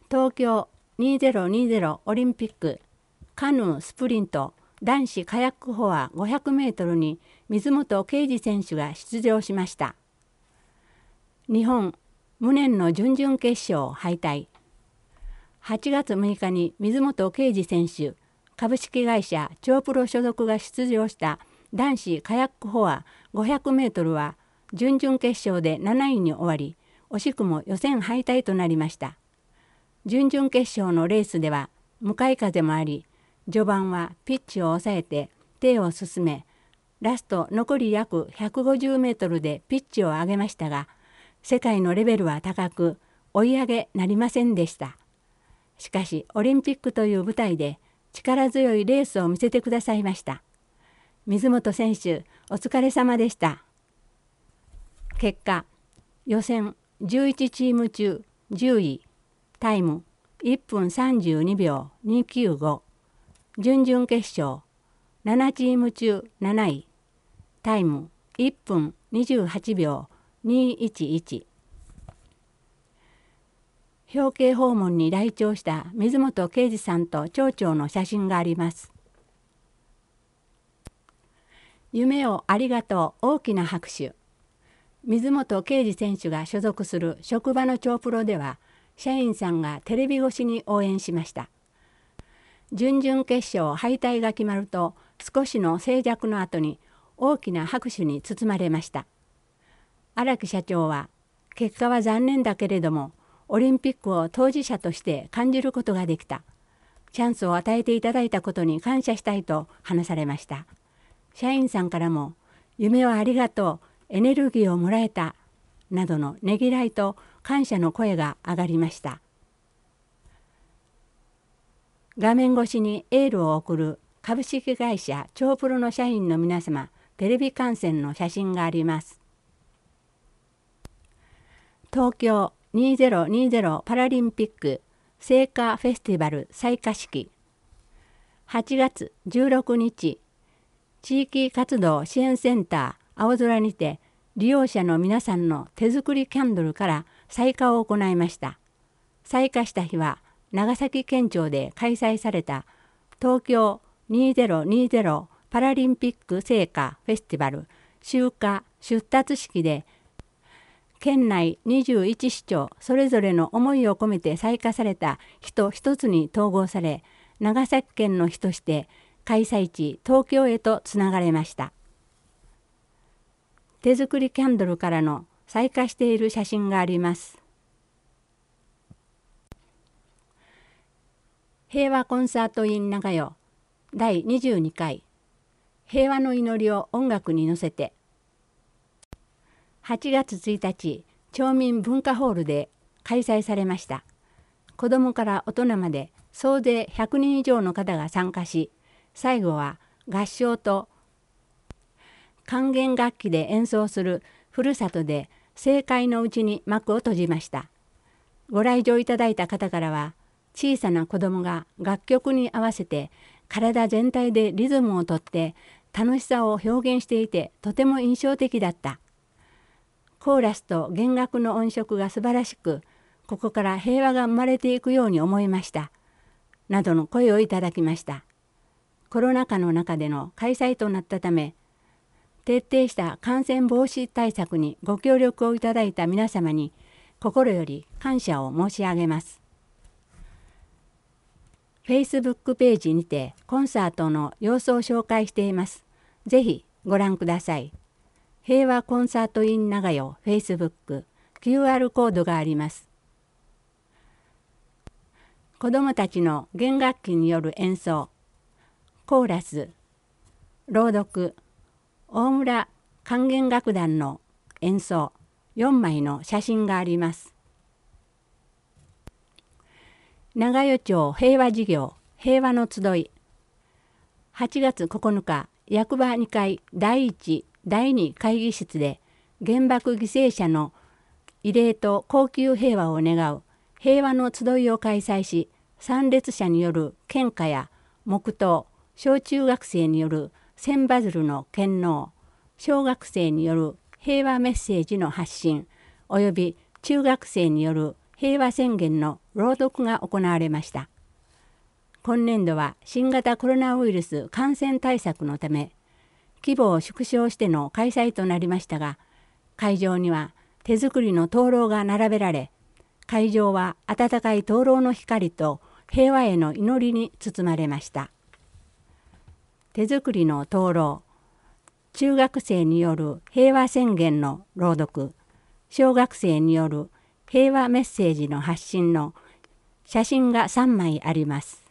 東京2020オリンピックカヌースプリント男子カヤックフォア500メートルに水本敬司選手が出場しました。日本無念の準々決勝敗退。8月6日に水本敬司選手株式会社超プロ所属が出場した男子カヤックフォア500メートルは準々決勝で7位に終わり、惜しくも予選敗退となりました。準々決勝のレースでは向かい風もあり、序盤はピッチを抑えて手を進め、ラスト残り約150メートルでピッチを上げましたが、世界のレベルは高く追い上げなりませんでした。しかしオリンピックという舞台で力強いレースを見せてくださいました。水本選手お疲れ様でした。結果、予選11チーム中10位、タイム1分32秒295、準々決勝7チーム中7位、タイム1分28秒211。表敬訪問に来庁した水本敬司さんと町長の写真があります。夢をありがとう大きな拍手。水本敬司選手が所属する職場の超プロでは、社員さんがテレビ越しに応援しました。準々決勝敗退が決まると、少しの静寂の後に大きな拍手に包まれました。荒木社長は、結果は残念だけれども、オリンピックを当事者として感じることができた。チャンスを与えていただいたことに感謝したいと話されました。社員さんからも、夢をありがとう、エネルギーをもらえた、などのねぎらいと感謝の声が上がりました。画面越しにエールを送る株式会社超プロの社員の皆様、テレビ観戦の写真があります。東京2020パラリンピック聖火フェスティバル採火式。8月16日、地域活動支援センター青空にて利用者の皆さんの手作りキャンドルから採火を行いました。採火した日は長崎県庁で開催された東京2020パラリンピック聖火フェスティバル集火出立式で、県内21市町それぞれの思いを込めて採火された人一つに統合され、長崎県の日として開催地東京へとつながれました。手作りキャンドルからの採火している写真があります。平和コンサート in 長代第22回平和の祈りを音楽に乗せて、8月1日町民文化ホールで開催されました。子どもから大人まで総勢100人以上の方が参加し、最後は合唱と管弦楽器で演奏するふるさとで盛開のうちに幕を閉じました。ご来場いただいた方からは、小さな子どもが楽曲に合わせて体全体でリズムをとって楽しさを表現していてとても印象的だった。コーラスと弦楽の音色が素晴らしく、ここから平和が生まれていくように思いました。などの声をいただきました。コロナ禍の中での開催となったため、徹底した感染防止対策にご協力をいただいた皆様に心より感謝を申し上げます。Facebook ページにてコンサートの様子を紹介しています。ぜひご覧ください。平和コンサート in 長代 Facebook QR コードがあります。子どもたちの弦楽器による演奏、コーラス、朗読、大村管弦楽団の演奏4枚の写真があります。長代町平和事業平和の集い。8月9日、役場2階第1、第2会議室で原爆犠牲者の慰霊と恒久平和を願う平和の集いを開催し、参列者による献花や黙祷、小中学生による千羽鶴の献納、小学生による平和メッセージの発信、および中学生による平和宣言の朗読が行われました。今年度は新型コロナウイルス感染対策のため規模を縮小しての開催となりましたが、会場には手作りの灯籠が並べられ、会場は温かい灯籠の光と平和への祈りに包まれました。手作りの灯籠、中学生による平和宣言の朗読、小学生による平和メッセージの発信の写真が3枚あります。